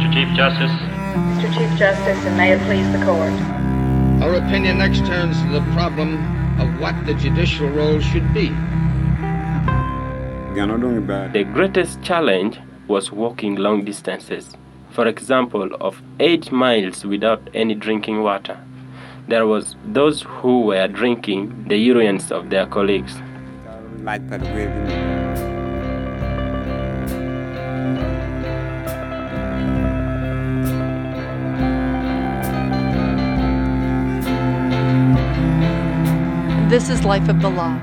Mr. Chief Justice. Mr. Chief Justice, and may it please the court. Our opinion next turns to the problem of what the judicial role should be. The greatest challenge was walking long distances, for example, of 8 miles without any drinking water. There was those who were drinking the urines of their colleagues. This is Life of the Law.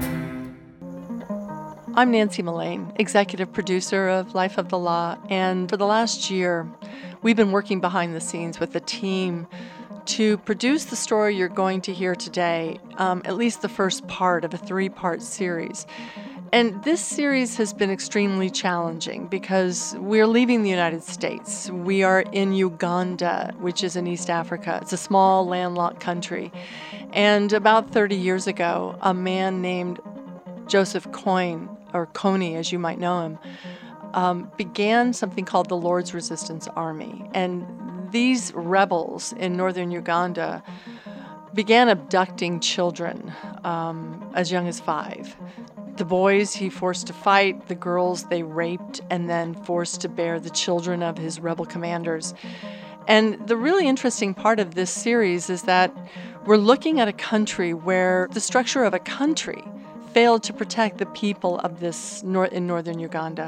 I'm Nancy Mullane, executive producer of Life of the Law, and for the last year, we've been working behind the scenes with the team to produce the story you're going to hear today, at least the first part of a 3-part series. And this series has been extremely challenging because we're leaving the United States. We are in Uganda, which is in East Africa. It's a small landlocked country. And about 30 years ago, a man named Joseph Kony, or Kony as you might know him, began something called the Lord's Resistance Army. And these rebels in northern Uganda began abducting children as young as 5. The boys he forced to fight, the girls they raped, and then forced to bear the children of his rebel commanders. And the really interesting part of this series is that we're looking at a country where the structure of a country failed to protect the people of this in northern Uganda.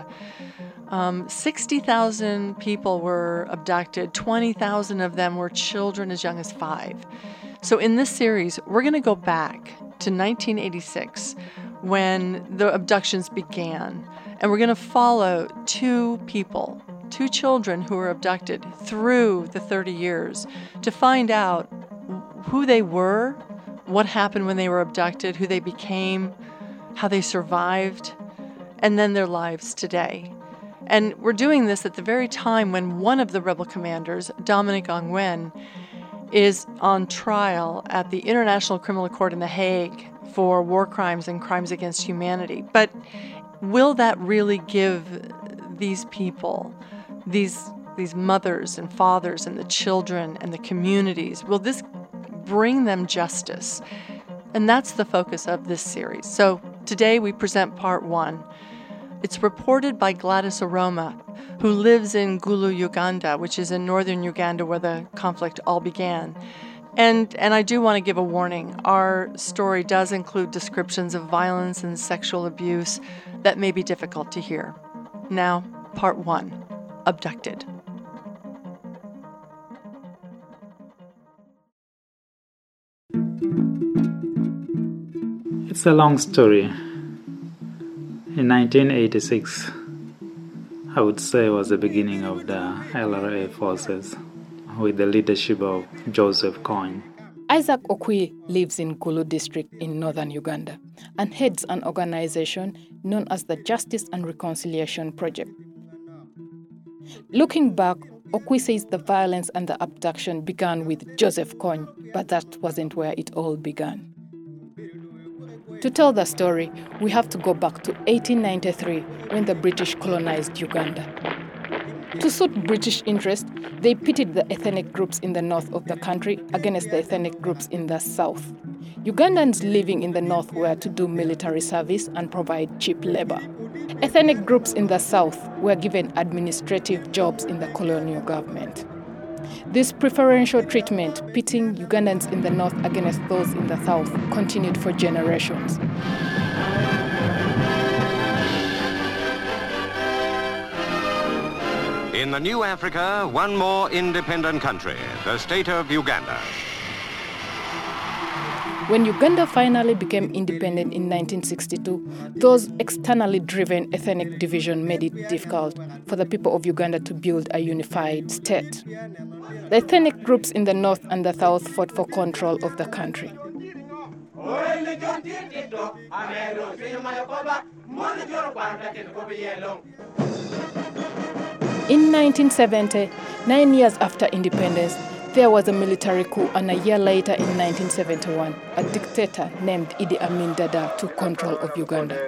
60,000 people were abducted. 20,000 of them were children as young as 5. So in this series, we're going to go back to 1986 when the abductions began. And we're going to follow 2 children who were abducted through the 30 years to find out who they were, what happened when they were abducted, who they became, how they survived, and then their lives today. And we're doing this at the very time when one of the rebel commanders, Dominic Ongwen, is on trial at the International Criminal Court in The Hague for war crimes and crimes against humanity. But will that really give these people, these mothers and fathers and the children and the communities, will this bring them justice? And that's the focus of this series. So today we present part 1. It's reported by Gladys Aroma, who lives in Gulu, Uganda, which is in northern Uganda where the conflict all began. And I do want to give a warning. Our story does include descriptions of violence and sexual abuse that may be difficult to hear. Now, part 1, Abducted. It's a long story. In 1986, I would say was the beginning of the LRA forces with the leadership of Joseph Kony. Isaac Okwi lives in Gulu district in northern Uganda and heads an organization known as the Justice and Reconciliation Project. Looking back, Okwi says the violence and the abduction began with Joseph Kony, but that wasn't where it all began. To tell the story, we have to go back to 1893 when the British colonized Uganda. To suit British interests, they pitted the ethnic groups in the north of the country against the ethnic groups in the south. Ugandans living in the north were to do military service and provide cheap labor. Ethnic groups in the south were given administrative jobs in the colonial government. This preferential treatment, pitting Ugandans in the north against those in the south, continued for generations. In the new Africa, one more independent country, the state of Uganda. When Uganda finally became independent in 1962, those externally driven ethnic division made it difficult for the people of Uganda to build a unified state. The ethnic groups in the north and the south fought for control of the country. In 1970, 9 years after independence, there was a military coup, and a year later in 1971, a dictator named Idi Amin Dada took control of Uganda.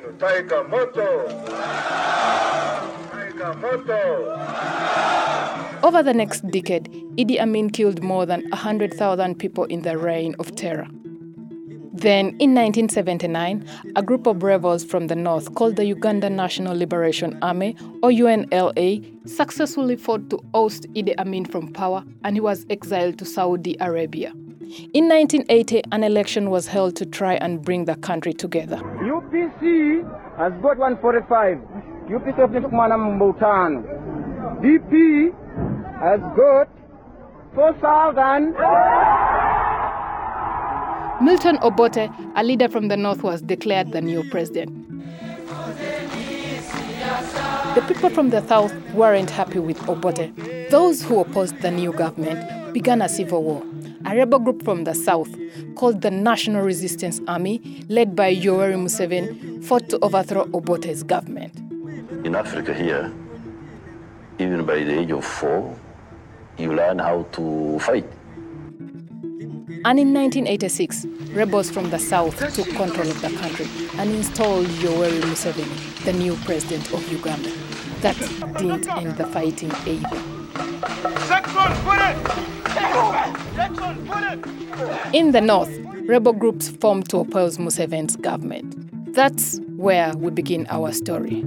Over the next decade, Idi Amin killed more than 100,000 people in the Reign of Terror. Then, in 1979, a group of rebels from the north called the Uganda National Liberation Army, or UNLA, successfully fought to oust Idi Amin from power, and he was exiled to Saudi Arabia. In 1980, an election was held to try and bring the country together. UPC has got 145. UPC of Nifukmanam Bhutan. DP has got 4,000. Milton Obote, a leader from the north, was declared the new president. The people from the south weren't happy with Obote. Those who opposed the new government began a civil war. A rebel group from the south, called the National Resistance Army, led by Yoweri Museveni, fought to overthrow Obote's government. In Africa here, even by the age of 4, you learn how to fight. And in 1986, rebels from the south took control of the country and installed Yoweri Museveni, the new president of Uganda. That didn't end the fighting either. In the north, rebel groups formed to oppose Museveni's government. That's where we begin our story.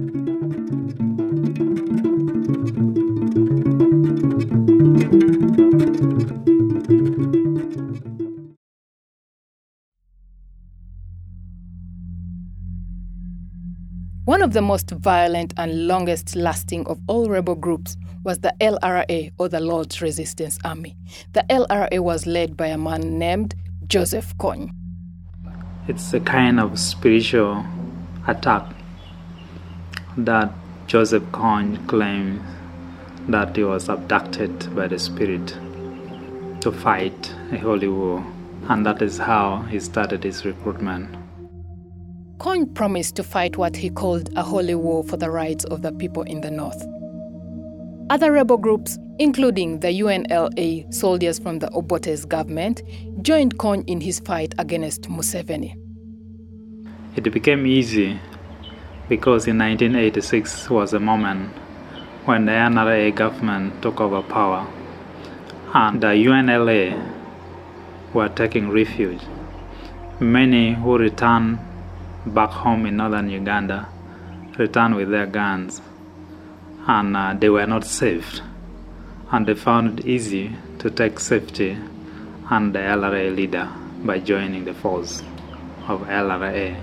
One of the most violent and longest-lasting of all rebel groups was the LRA, or the Lord's Resistance Army. The LRA was led by a man named Joseph Kony. It's a kind of spiritual attack that Joseph Kony claims that he was abducted by the spirit to fight a holy war, and that is how he started his recruitment. Kony promised to fight what he called a holy war for the rights of the people in the north. Other rebel groups, including the UNLA soldiers from the Obote's government, joined Kony in his fight against Museveni. It became easy because in 1986 was a moment when the NRA government took over power and the UNLA were taking refuge. Many who returned back home in northern Uganda returned with their guns, and they were not saved, and they found it easy to take safety and the LRA leader by joining the force of LRA.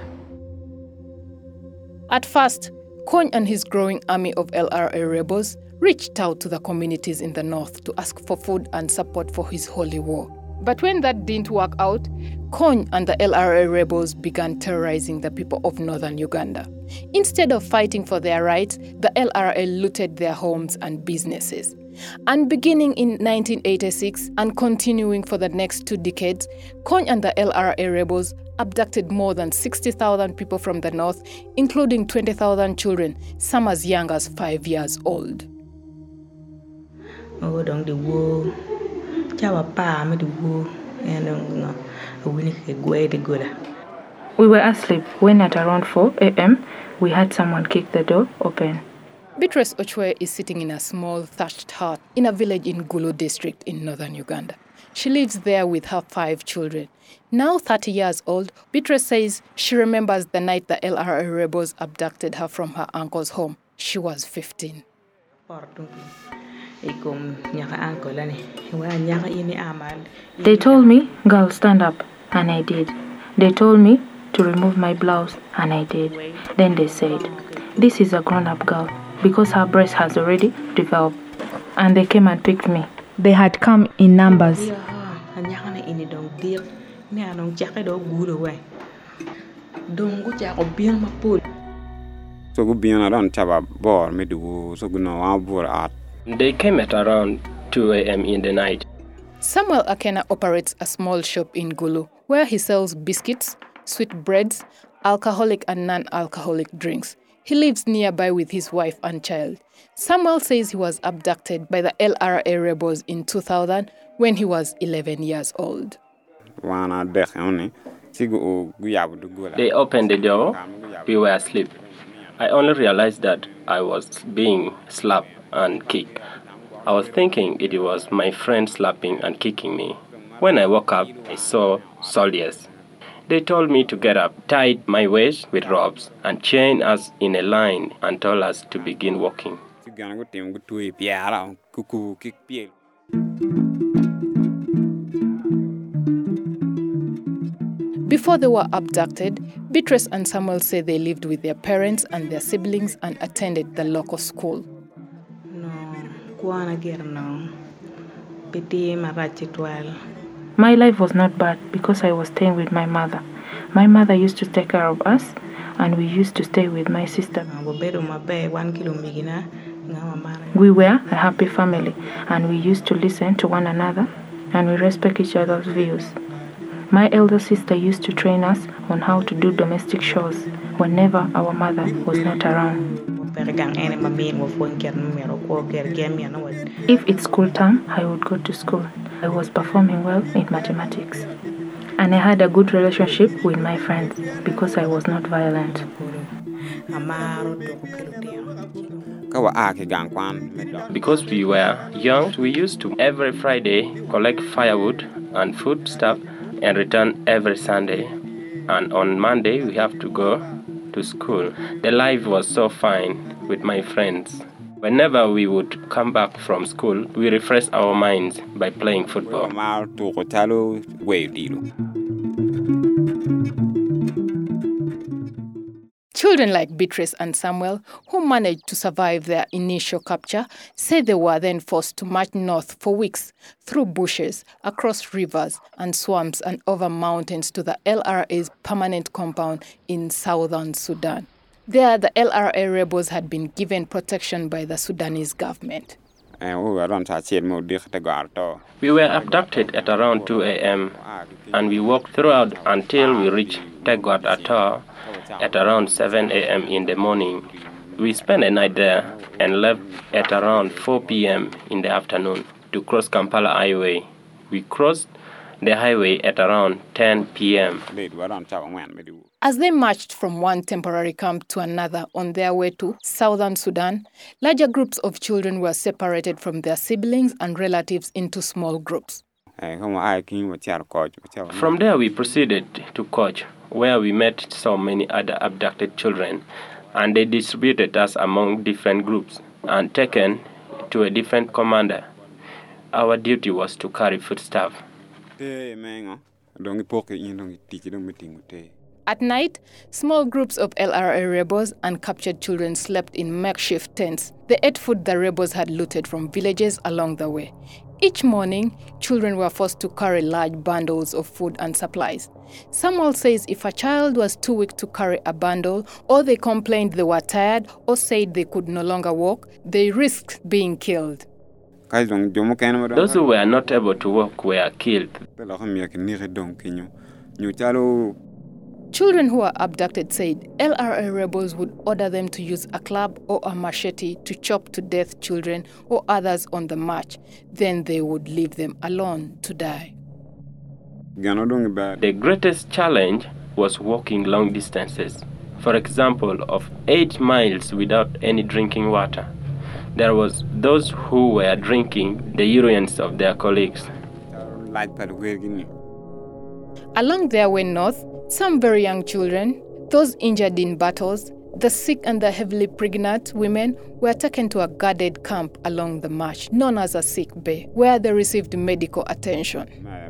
At first, Kony and his growing army of LRA rebels reached out to the communities in the north to ask for food and support for his holy war. But when that didn't work out, Kony and the LRA rebels began terrorizing the people of northern Uganda. Instead of fighting for their rights, the LRA looted their homes and businesses. And beginning in 1986 and continuing for the next 2 decades, Kony and the LRA rebels abducted more than 60,000 people from the north, including 20,000 children, some as young as 5 years old. We were asleep when at around 4 a.m. we had someone kick the door open. Beatrice Ochwe is sitting in a small thatched hut in a village in Gulu district in northern Uganda. She lives there with her 5 children. Now 30 years old, Beatrice says she remembers the night the LRA rebels abducted her from her uncle's home. She was 15. They told me, "Girl, stand up," and I did. They told me to remove my blouse, and I did. Then they said, "This is a grown-up girl," because her breast has already developed. And they came and picked me. They had come in numbers. They came at around 2 a.m. in the night. Samuel Akena operates a small shop in Gulu where he sells biscuits, sweetbreads, alcoholic and non-alcoholic drinks. He lives nearby with his wife and child. Samuel says he was abducted by the LRA rebels in 2000 when he was 11 years old. They opened the door. We were asleep. I only realized that I was being slapped and kicked. I was thinking it was my friend slapping and kicking me. When I woke up, I saw soldiers. They told me to get up, tied my waist with ropes, and chained us in a line and told us to begin walking. Before they were abducted, Beatrice and Samuel say they lived with their parents and their siblings and attended the local school. My life was not bad because I was staying with my mother. My mother used to take care of us, and we used to stay with my sister. We were a happy family, and we used to listen to one another, and we respect each other's views. My elder sister used to train us on how to do domestic chores whenever our mother was not around. If it's school time, I would go to school. I was performing well in mathematics. And I had a good relationship with my friends because I was not violent. Because we were young, we used to every Friday collect firewood and food stuff and return every Sunday. And on Monday, we have to go to school. The life was so fine with my friends. Whenever we would come back from school, we refresh our minds by playing football. Children like Beatrice and Samuel, who managed to survive their initial capture, say they were then forced to march north for weeks, through bushes, across rivers and swamps and over mountains to the LRA's permanent compound in southern Sudan. There, the LRA rebels had been given protection by the Sudanese government. We were abducted at around 2 a.m. and we walked throughout until we reached Tegwat Atoll at around 7 a.m. in the morning. We spent a night there and left at around 4 p.m. in the afternoon to cross Kampala Highway. We crossed the highway at around 10 p.m. As they marched from one temporary camp to another on their way to southern Sudan, larger groups of children were separated from their siblings and relatives into small groups. From there, we proceeded to Koch, where we met so many other abducted children, and they distributed us among different groups and taken to a different commander. Our duty was to carry foodstuff. At night, small groups of LRA rebels and captured children slept in makeshift tents. They ate food the rebels had looted from villages along the way. Each morning, children were forced to carry large bundles of food and supplies. Samuel says if a child was too weak to carry a bundle, or they complained they were tired, or said they could no longer walk, they risked being killed. Those who were not able to walk were killed. Children who were abducted said LRA rebels would order them to use a club or a machete to chop to death children or others on the march. Then they would leave them alone to die. The greatest challenge was walking long distances. For example, of 8 miles without any drinking water. There was those who were drinking the urines of their colleagues. Along their way north, some very young children, those injured in battles, the sick and the heavily pregnant women were taken to a guarded camp along the march, known as a sick bay, where they received medical attention.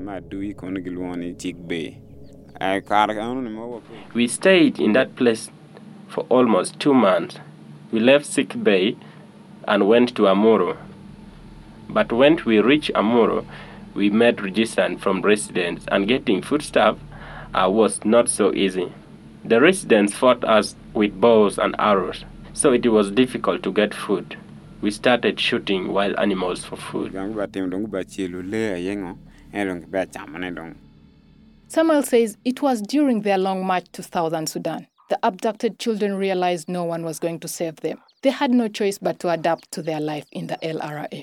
We stayed in that place for almost 2 months. We left sick bay and went to Amuru. But when we reached Amuru, we met resistance from residents, and getting foodstuff was not so easy. The residents fought us with bows and arrows, so it was difficult to get food. We started shooting wild animals for food. Samuel says it was during their long march to southern Sudan. The abducted children realized no one was going to save them. They had no choice but to adapt to their life in the LRA.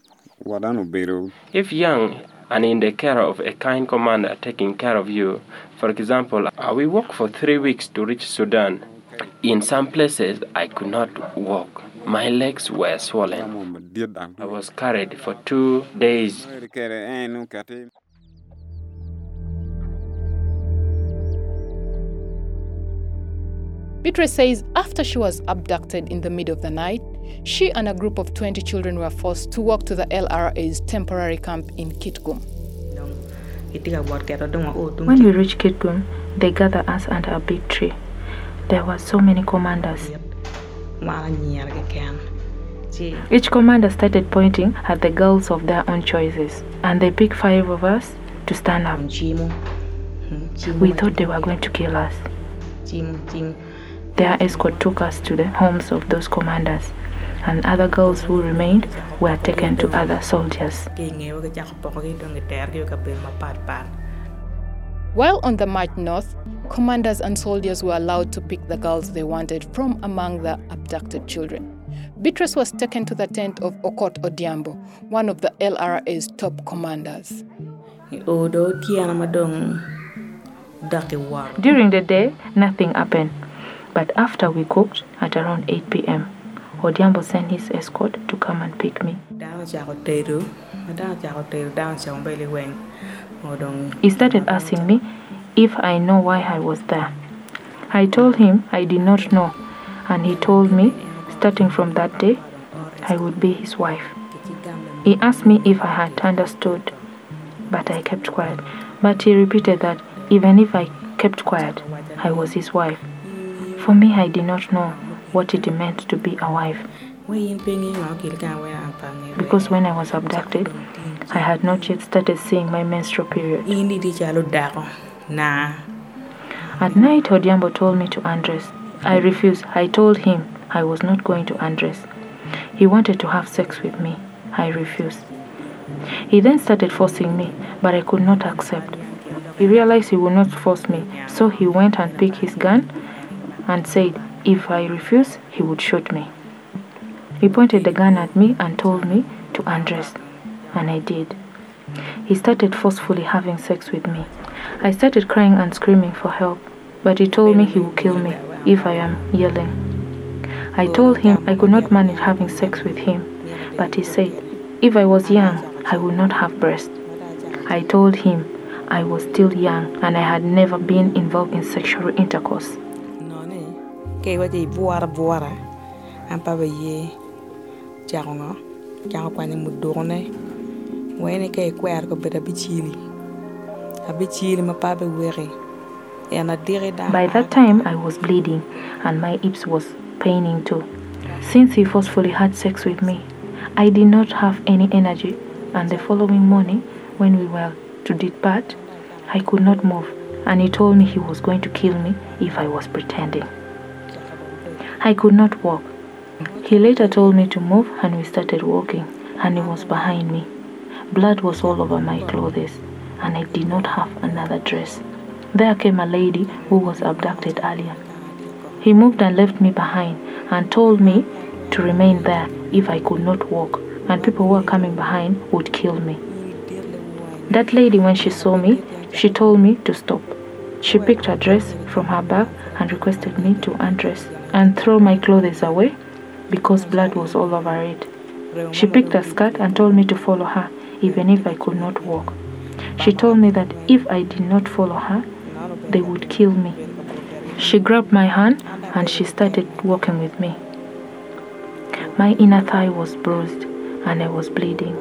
If young and in the care of a kind commander taking care of you, for example, we walked for 3 weeks to reach Sudan. In some places, I could not walk. My legs were swollen. I was carried for 2 days. Beatrice says after she was abducted in the middle of the night, she and a group of 20 children were forced to walk to the LRA's temporary camp in Kitgum. When we reached Kitgum, they gathered us under a big tree. There were so many commanders. Each commander started pointing at the girls of their own choices, and they picked 5 of us to stand up. We thought they were going to kill us. Their escort took us to the homes of those commanders, and other girls who remained were taken to other soldiers. While on the march north, commanders and soldiers were allowed to pick the girls they wanted from among the abducted children. Beatrice was taken to the tent of Okot Odiambo, one of the LRA's top commanders. During the day, nothing happened. But after we cooked at around 8 p.m., Odiambo sent his escort to come and pick me. He started asking me if I know why I was there. I told him I did not know, and he told me starting from that day, I would be his wife. He asked me if I had understood, but I kept quiet. But he repeated that even if I kept quiet, I was his wife. For me, I did not know what it meant to be a wife. Because when I was abducted, I had not yet started seeing my menstrual period. At night, Odiambo told me to undress. I refused. I told him I was not going to undress. He wanted to have sex with me. I refused. He then started forcing me, but I could not accept. He realized he would not force me, so he went and picked his gun and said if I refused, he would shoot me. He pointed the gun at me and told me to undress, and I did. He started forcefully having sex with me. I started crying and screaming for help, but he told me he would kill me if I am yelling. I told him I could not manage having sex with him, but he said if I was young, I would not have breasts. I told him I was still young and I had never been involved in sexual intercourse. He then By that time, I was bleeding and my hips was paining too. Since he forcefully had sex with me, I did not have any energy, and the following morning, when we were to depart, I could not move, and he told me he was going to kill me if I was pretending. I could not walk. He later told me to move, and we started walking, and he was behind me. Blood was all over my clothes, and I did not have another dress. There came a lady who was abducted earlier. He moved and left me behind and told me to remain there if I could not walk, and people who were coming behind would kill me. That lady, when she saw me, she told me to stop. She picked her dress from her bag and requested me to undress and throw my clothes away because blood was all over it. She picked a skirt and told me to follow her even if I could not walk. She told me that if I did not follow her, they would kill me. She grabbed my hand and she started walking with me. My inner thigh was bruised and I was bleeding.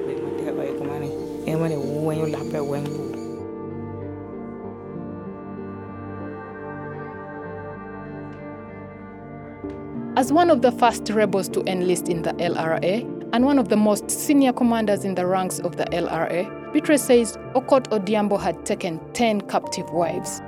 As one of the first rebels to enlist in the LRA and one of the most senior commanders in the ranks of the LRA, Beatrice says Okot Odiambo had taken 10 captive wives.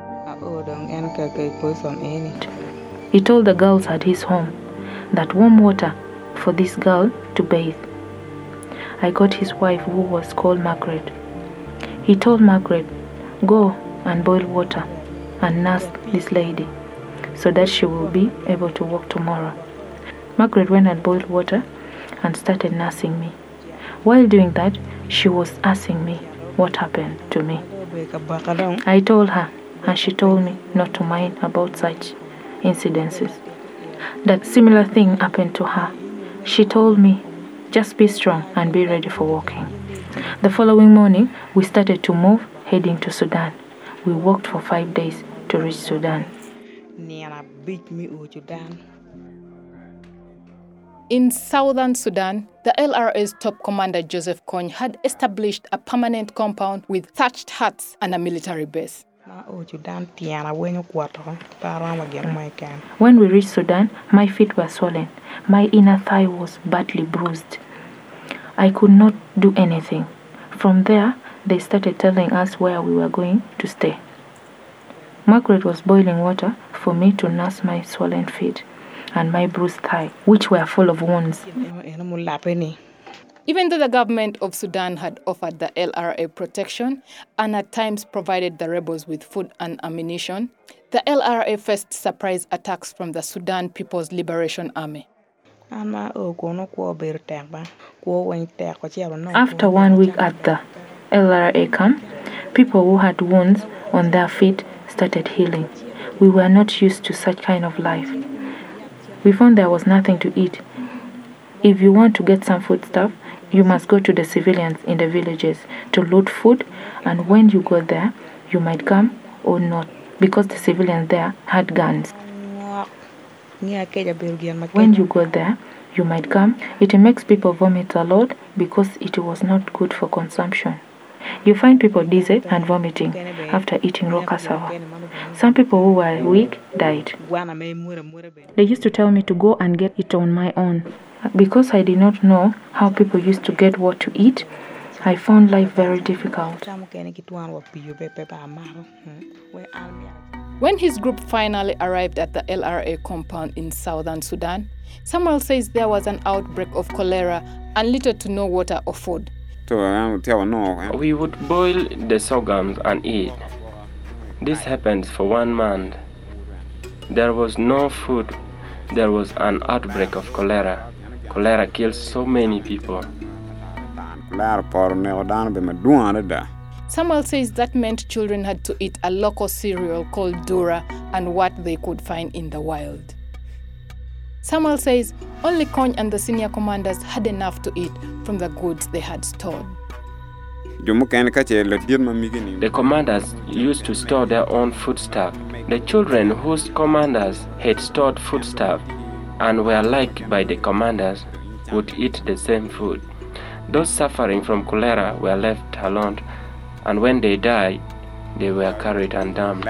He told the girls at his home that warm water for this girl to bathe. I got his wife, who was called Margaret. He told Margaret, go and boil water and nurse this lady so that she will be able to walk tomorrow. Margaret went and boiled water and started nursing me. While doing that, she was asking me what happened to me. I told her, and she told me not to mind about such incidences. That similar thing happened to her, She told me, just be strong and be ready for walking. The following morning, we started to move, heading to Sudan. We walked for 5 days to reach Sudan. In southern Sudan, the LRA's top commander Joseph Kony had established a permanent compound with thatched huts and a military base. When we reached Sudan, my feet were swollen. My inner thigh was badly bruised. I could not do anything. From there, they started telling us where we were going to stay. Margaret was boiling water for me to nurse my swollen feet and my bruised thigh, which were full of wounds. Even though the government of Sudan had offered the LRA protection and at times provided the rebels with food and ammunition, the LRA faced surprise attacks from the Sudan People's Liberation Army. After 1 week at the LRA camp, people who had wounds on their feet started healing. We were not used to such kind of life. We found there was nothing to eat. If you want to get some food stuff, you must go to the civilians in the villages to loot food, and when you go there, you might come or not, because the civilians there had guns. When you go there, you might come. It makes people vomit a lot because it was not good for consumption. You find people dizzy and vomiting after eating raw cassava. Some people who were weak died. They used to tell me to go and get it on my own. Because I did not know how people used to get what to eat, I found life very difficult. When his group finally arrived at the LRA compound in southern Sudan, Samuel says there was an outbreak of cholera and little to no water or food. We would boil the sorghums and eat. This happened for 1 month. There was no food. There was an outbreak of cholera. Cholera kills so many people. Samuel says that meant children had to eat a local cereal called dura and what they could find in the wild. Samuel says only Kony and the senior commanders had enough to eat from the goods they had stored. The commanders used to store their own foodstuff. The children whose commanders had stored foodstuff and were liked by the commanders would eat the same food. Those suffering from cholera were left alone, and when they died, they were carried and dumped.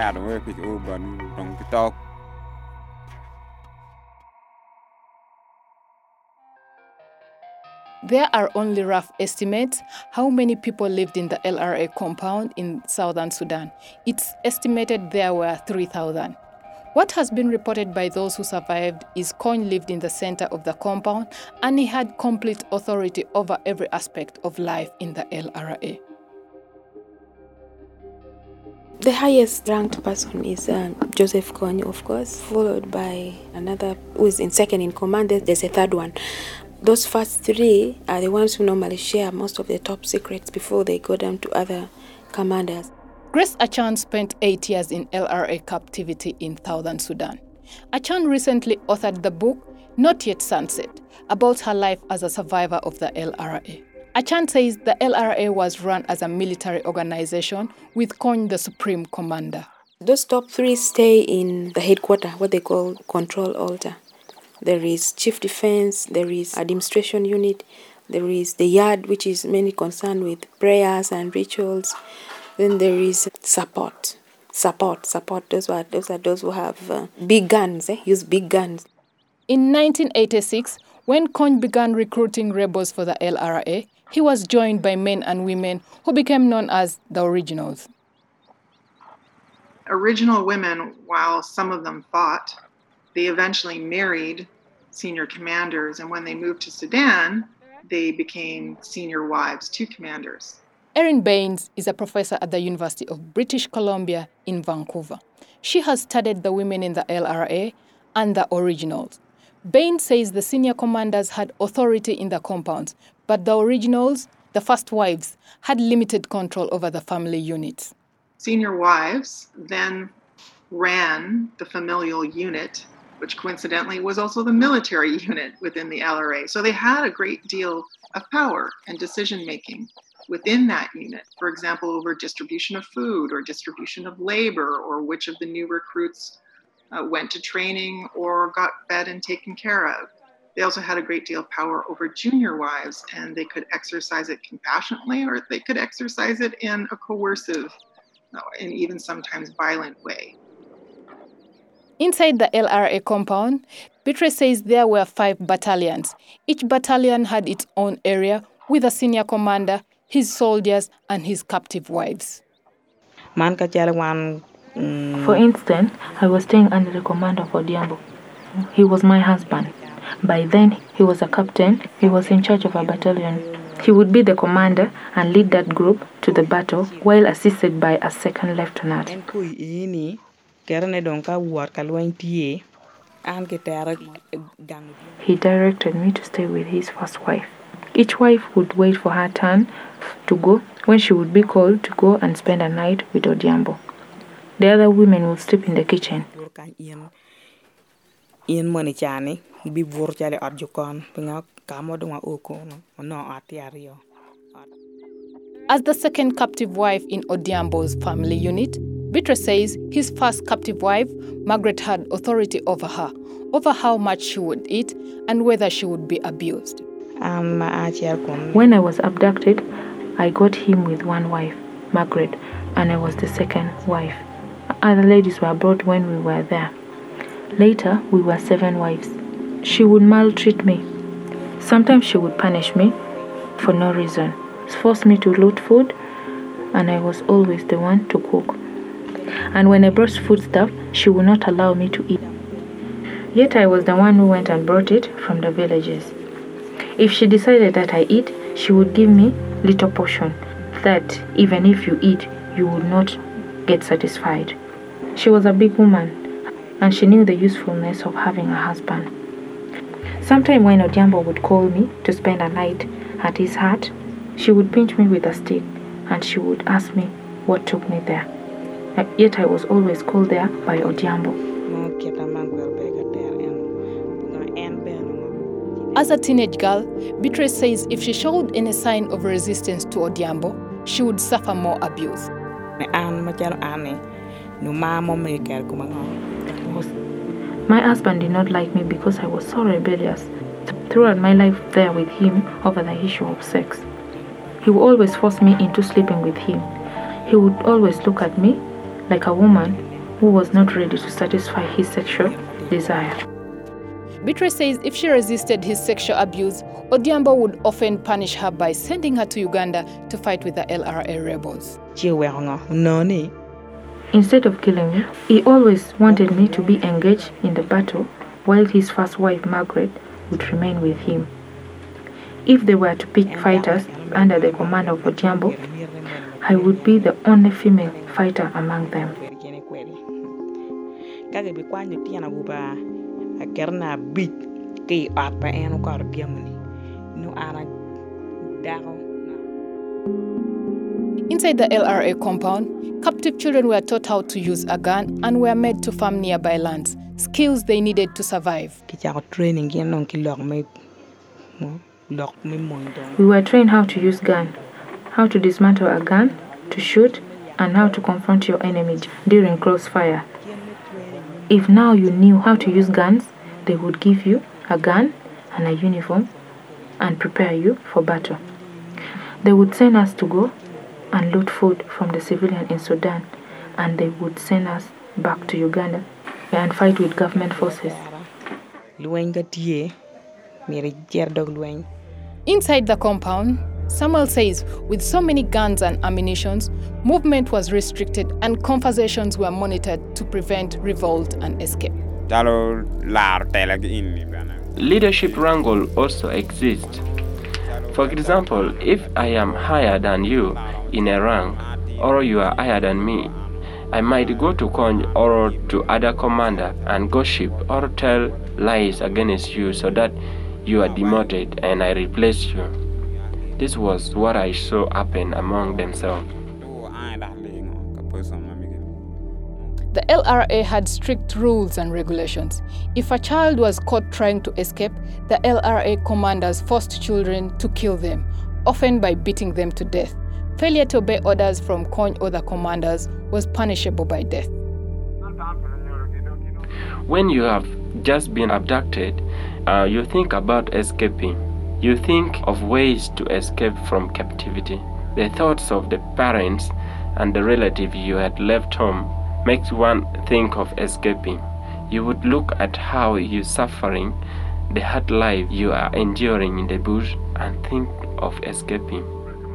There are only rough estimates how many people lived in the LRA compound in southern Sudan. It's estimated there were 3,000. What has been reported by those who survived is Kony lived in the center of the compound and he had complete authority over every aspect of life in the LRA. The highest ranked person is Joseph Kony, of course, followed by another who is in second in command. There's a third one. Those first three are the ones who normally share most of the top secrets before they go down to other commanders. Grace Achan spent 8 years in LRA captivity in southern Sudan. Achan recently authored the book, Not Yet Sunset, about her life as a survivor of the LRA. Achan says the LRA was run as a military organization with Kony the supreme commander. Those top three stay in the headquarters, what they call control altar. There is chief defense, there is administration unit, there is the yard, which is mainly concerned with prayers and rituals. Then there is support. Those are those who have big guns, use big guns. In 1986, when Kony began recruiting rebels for the LRA, he was joined by men and women who became known as the Originals. Original women, while some of them fought, they eventually married senior commanders, and when they moved to Sudan, they became senior wives to commanders. Erin Baines is a professor at the University of British Columbia in Vancouver. She has studied the women in the LRA and the Originals. Baines says the senior commanders had authority in the compounds, but the Originals, the first wives, had limited control over the family units. Senior wives then ran the familial unit which coincidentally was also the military unit within the LRA. So they had a great deal of power and decision making within that unit. For example, over distribution of food or distribution of labor, or which of the new recruits went to training or got fed and taken care of. They also had a great deal of power over junior wives, and they could exercise it compassionately, or they could exercise it in a coercive and even sometimes violent way. Inside the LRA compound, Bitre says there were 5 battalions. Each battalion had its own area with a senior commander, his soldiers, and his captive wives. For instance, I was staying under the command of Odhiambo. He was my husband. By then, he was a captain. He was in charge of a battalion. He would be the commander and lead that group to the battle while assisted by a second lieutenant. He directed me to stay with his first wife. Each wife would wait for her turn to go when she would be called to go and spend a night with Odhiambo. The other women would sleep in the kitchen. As the second captive wife in Odhiambo's family unit, Bitre says his first captive wife, Margaret, had authority over her, over how much she would eat and whether she would be abused. When I was abducted, I got him with one wife, Margaret, and I was the second wife. Other ladies were brought when we were there. Later, we were 7 wives. She would maltreat me. Sometimes she would punish me for no reason, force me to loot food, and I was always the one to cook. And when I brought foodstuff, she would not allow me to eat. Yet I was the one who went and brought it from the villages. If she decided that I eat, she would give me little portion, that even if you eat, you would not get satisfied. She was a big woman, and she knew the usefulness of having a husband. Sometime when Odhiambo would call me to spend a night at his hut, she would pinch me with a stick, and she would ask me what took me there. Yet I was always called there by Odhiambo. As a teenage girl, Bitre says if she showed any sign of resistance to Odhiambo, she would suffer more abuse. My husband did not like me because I was so rebellious. Throughout my life there with him over the issue of sex, he would always force me into sleeping with him. He would always look at me like a woman who was not ready to satisfy his sexual desire. Bitre says if she resisted his sexual abuse, Odhiambo would often punish her by sending her to Uganda to fight with the LRA rebels. Instead of killing me, he always wanted me to be engaged in the battle while his first wife, Margaret, would remain with him. If they were to pick fighters under the command of Odhiambo, I would be the only female fighter among them. Inside the LRA compound, captive children were taught how to use a gun and were made to farm nearby lands, skills they needed to survive. We were trained how to use gun, how to dismantle a gun, to shoot, and how to confront your enemy during close fire. If now you knew how to use guns, they would give you a gun and a uniform and prepare you for battle. They would send us to go and loot food from the civilian in Sudan, and they would send us back to Uganda and fight with government forces. Inside the compound, Samuel says with so many guns and ammunition, movement was restricted and conversations were monitored to prevent revolt and escape. Leadership wrangle also exists. For example, if I am higher than you in a rank, or you are higher than me, I might go to Konj or to other commander and gossip or tell lies against you so that you are demoted and I replace you. This was what I saw happen among themselves. The LRA had strict rules and regulations. If a child was caught trying to escape, the LRA commanders forced children to kill them, often by beating them to death. Failure to obey orders from Kony or the commanders was punishable by death. When you have just been abducted, you think about escaping. You think of ways to escape from captivity. The thoughts of the parents and the relative you had left home makes one think of escaping. You would look at how you're suffering, the hard life you are enduring in the bush, and think of escaping.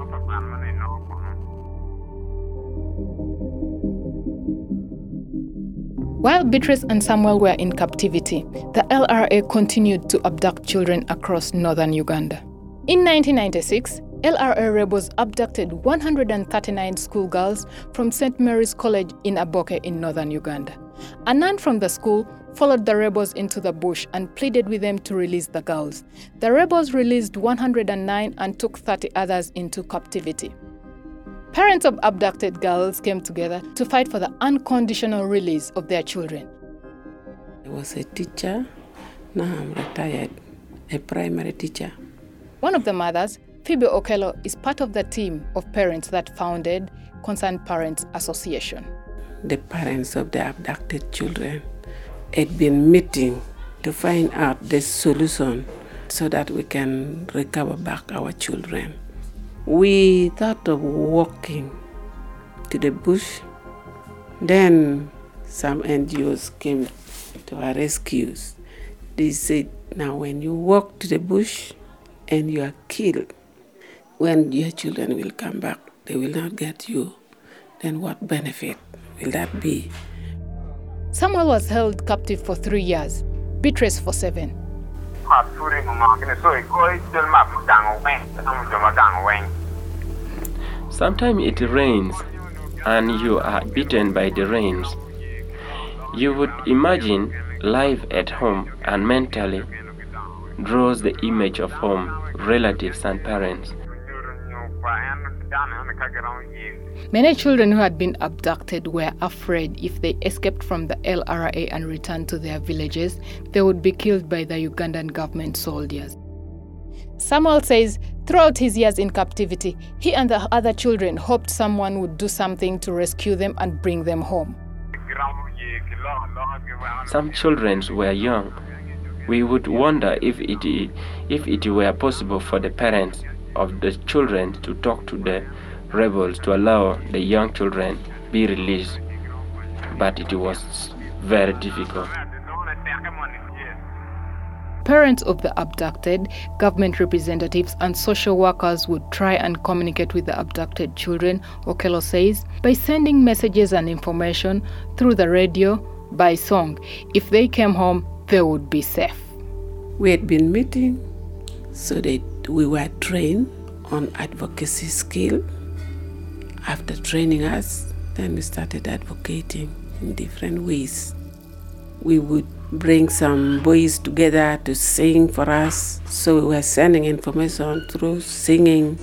While Beatrice and Samuel were in captivity, the LRA continued to abduct children across northern Uganda. In 1996, LRA rebels abducted 139 schoolgirls from St. Mary's College in Aboke in northern Uganda. A nun from the school followed the rebels into the bush and pleaded with them to release the girls. The rebels released 109 and took 30 others into captivity. Parents of abducted girls came together to fight for the unconditional release of their children. I was a teacher. Now I'm retired, a primary teacher. One of the mothers, Phoebe Okello, is part of the team of parents that founded Concerned Parents Association. The parents of the abducted children had been meeting to find out the solution so that we can recover back our children. We thought of walking to the bush. Then some NGOs came to our rescues. They said, now when you walk to the bush and you are killed, when your children will come back, they will not get you. Then what benefit will that be? Samuel was held captive for 3 years, Beatrice for 7. Sometimes it rains and you are beaten by the rains. You would imagine life at home and mentally draws the image of home, relatives and parents. Many children who had been abducted were afraid if they escaped from the LRA and returned to their villages, they would be killed by the Ugandan government soldiers. Samuel says throughout his years in captivity, he and the other children hoped someone would do something to rescue them and bring them home. Some children were young. We would wonder if it were possible for the parents of the children to talk to the rebels to allow the young children be released, but it was very difficult. Parents of the abducted, government representatives and social workers would try and communicate with the abducted children, Okello says, by sending messages and information through the radio, by song. If they came home, they would be safe. We had been meeting so that we were trained on advocacy skill. After training us, then we started advocating in different ways. We would bring some boys together to sing for us, so we were sending information through singing.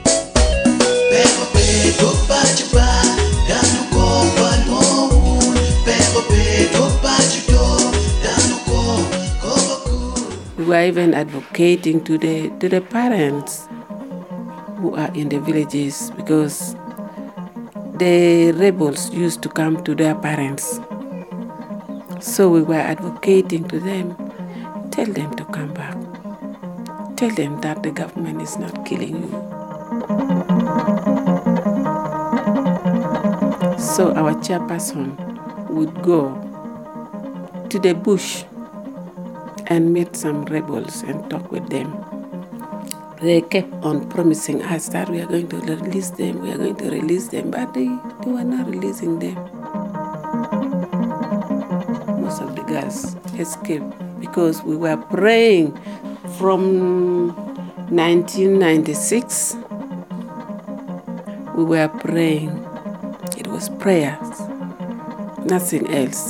We were even advocating to the parents who are in the villages, because the rebels used to come to their parents. So we were advocating to them, tell them to come back. Tell them that the government is not killing you. So our chairperson would go to the bush and meet some rebels and talk with them. They kept on promising us that we are going to release them, but they were not releasing them. Most of the girls escaped because we were praying from 1996. We were praying. It was prayers, nothing else.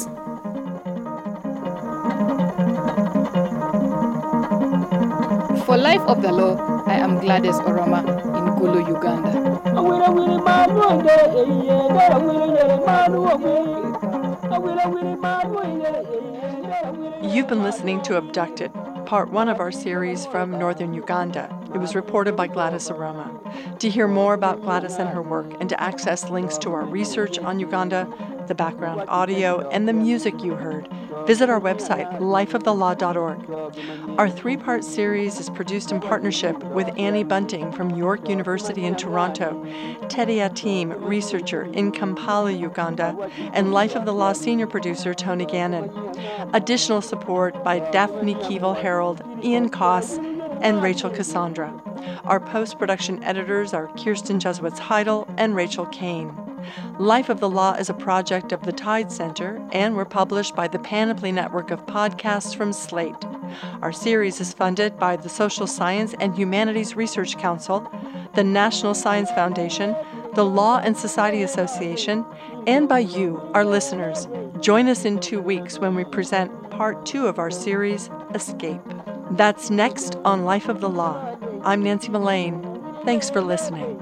For Life of the Law, I am Gladys Oroma in Gulu, Uganda. You've been listening to Abducted, part 1 of our series from northern Uganda. It was reported by Gladys Aroma. To hear more about Gladys and her work and to access links to our research on Uganda, the background audio, and the music you heard, visit our website, lifeofthelaw.org. Our 3-part series is produced in partnership with Annie Bunting from York University in Toronto, Teddy Atim, researcher in Kampala, Uganda, and Life of the Law senior producer Tony Gannon. Additional support by Daphne Keeval-Harold, Ian Koss, and Rachel Cassandra. Our post-production editors are Kirsten Jesuits-Heidel and Rachel Kane. Life of the Law is a project of the Tide Center, and we're published by the Panoply Network of podcasts from Slate. Our series is funded by the Social Science and Humanities Research Council, the National Science Foundation, the Law and Society Association, and by you, our listeners. Join us in 2 weeks when we present part 2 of our series, Escape. That's next on Life of the Law. I'm Nancy Mullane. Thanks for listening.